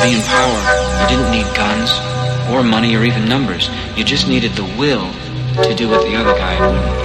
be in power, you didn't need guns or money or even numbers. You just needed the will to do what the other guy wouldn't.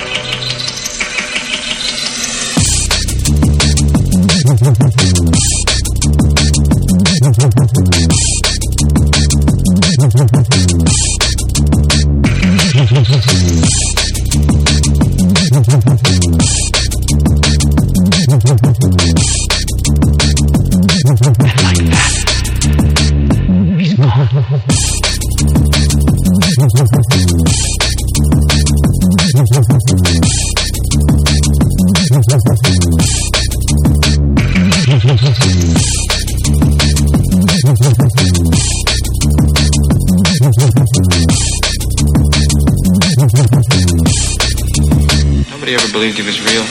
Nobody ever believed he was real.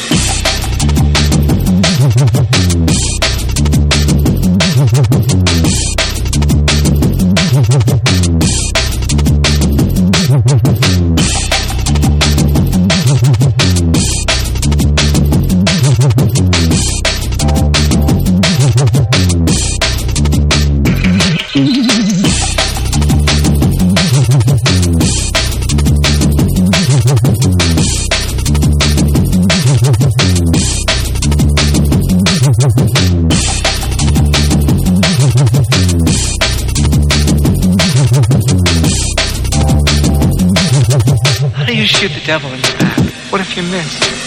How do you shoot the devil in the back? What if you miss?